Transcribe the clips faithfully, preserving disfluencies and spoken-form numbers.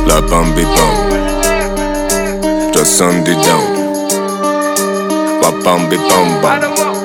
لبم بیبم رسندیدم لبم بیبم بم.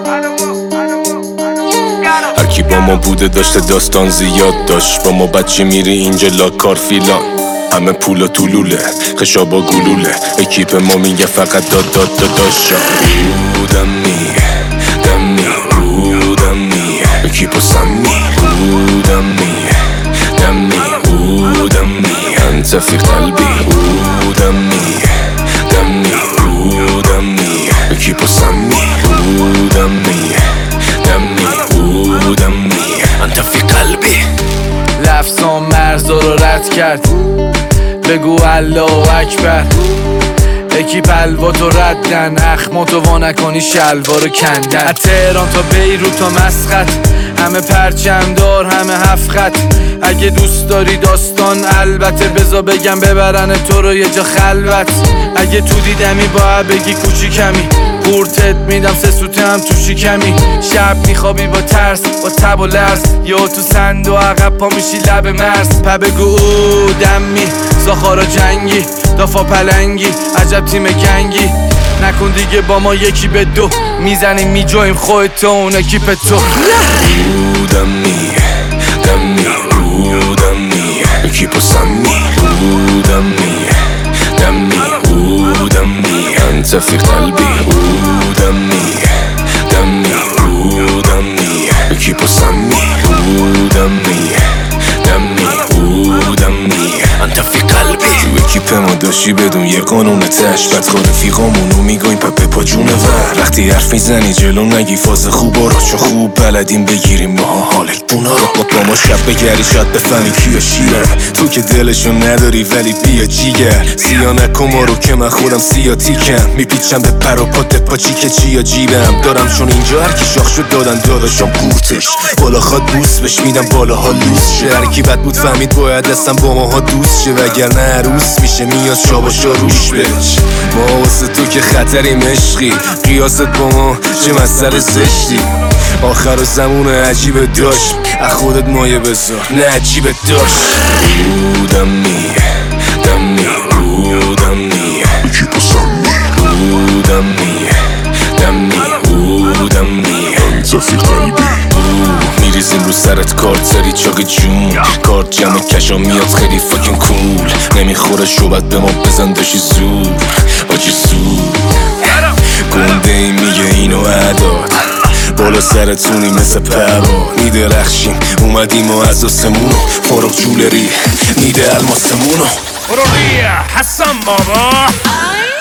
هرکی با ما بوده داشته داستان زیاد داشت، با ما بچه میری اینجا لاکار فیلان، همه پول و طولوله خشابا گلوله، اکیپ ما میگه فقط داد داد داد داشت. بودمی دمی بودمی اکیپو سمی بودمی دمی بودمی انت فی قلبی بودمی دمی بودمی اکیپو سمی بودمی دمی بودمی انت فی قلبی. لفظام مرزا رو رد کرد، بگو الله اکبر. اکیپ الواتو ردن، اخماتو وا نکنی شلوارو کندن. از تهران تا بیروت تا مسقط، همه پرچم دار همه هفت خط. اگه دوست داری داستان البته بزا بگم ببرن تو رو یه جا خلوت. اگه تو دیدمی باید بگی کوچیکمی، قورتت میدم سه سوته هم تو شکمی. شب میخوابی با ترس با تب و لرز، یا تو سند و عقب پا میشی لب مرز. پا بگو او دمی زاخارا جنگی دافا پلنگی عجب تیم گنگی. نکن دیگه با ما یکی به دو، میزنیم میجاییم خودت و اون اکیپ تو. بودمی دمی بودمی اکیپو سمی بودمی دمی بودمی انت فی قلبی بودمی دمی بودمی اکیپو سمی بودمی دمی بودمی انت فی قلبی. تو اکیپ ما داشتی بدون یه قانون تش، بدخور رفیقامونو میگویم پپه پا جونه ور. وقتی حرف میزنی جلو نگی فاز خوبا رو، چون خوب بلدیم بگیریم ماها حال بونا رو. با ما شب بگری شاید بفهمی کیا شیرن، تو که دلشو نداری ولی بیا جیگر. سیا نکن ما رو که من خودم سیا تیکم، میپیچم به پر و پات پاچی که چیا جیبم دارم، چون اینجا هرکی شاخ شد دادن داداشم قورتش. بالا خواد بوس بش میدم بالاها لوس شه، هرکی بد بود فهمید باید دستم با ماها دوست شه، وگرنه عروس میشه میاد شاباشا روش بچ. ما واسه تو که خطریم عشقی، قیاست با ما چه مسئله زشتی. آخر زمون عجیب داشت، از خودت مایه بذار نه عجیب داشت. بودمی دمی بودمی اکیپو سمی بودمی دمی بودمی انت فی قلبی. میریزیم رو سرت کارت سری چاق جون، کارت جمع کشا میاد خیلی فاکین کول. نمیخوره شوبت به ما بزن داشی زور آجی زور. گنده ای میگه اینو عداد، بالا سرتونی مثل پرا میدرخشیم. اومدیم و از آسمونو فارغ جولری میده الماسمونو. برو حسن بابا.